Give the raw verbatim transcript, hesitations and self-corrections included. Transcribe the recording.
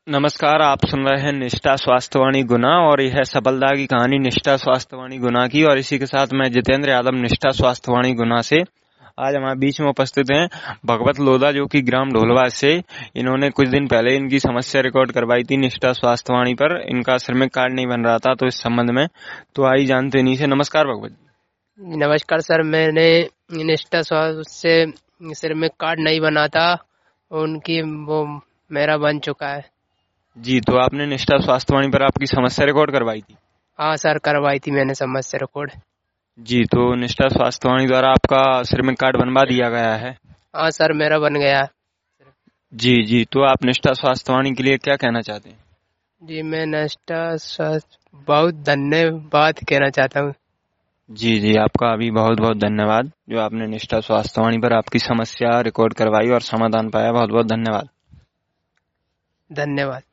नमस्कार, आप सुन रहे हैं निष्ठा स्वास्थ्यवाणी गुना और यह है सफलता की कहानी निष्ठा स्वास्थ्यवाणी गुना की। और इसी के साथ मैं जितेंद्र यादव निष्ठा स्वास्थ्यवाणी गुना से। आज हमारे बीच में उपस्थित हैं भगवत लोधा, जो कि ग्राम ढोलवा से। इन्होंने कुछ दिन पहले इनकी समस्या रिकॉर्ड करवाई थी निष्ठा स्वास्थ्यवाणी पर। इनका श्रमिक कार्ड नहीं बन रहा था, तो इस संबंध में तो आई जानते इन्हीं से। नमस्कार भगवत जी। नमस्कार सर, मैंने निष्ठा स्वास्थ्य से श्रमिक कार्ड नहीं बना था, उनकी वो मेरा बन चुका है। जी, तो आपने निष्ठा स्वास्थ्यवाणी पर आपकी समस्या रिकॉर्ड करवाई थी? हाँ सर, करवाई थी मैंने समस्या रिकॉर्ड। जी, तो निष्ठा स्वास्थ्यवाणी द्वारा आपका श्रमिक कार्ड बनवा दिया गया है? हाँ सर, मेरा बन गया। जी जी, तो आप निष्ठा स्वास्थ्यवाणी के लिए क्या कहना चाहते हैं? जी, मैं निष्ठा स्वास्थ्य बहुत धन्यवाद कहना चाहता हूँ। जी जी, आपका भी बहुत बहुत धन्यवाद, जो आपने निष्ठा स्वास्थ्यवाणी पर आपकी समस्या रिकॉर्ड करवाई और समाधान पाया। बहुत बहुत धन्यवाद। धन्यवाद।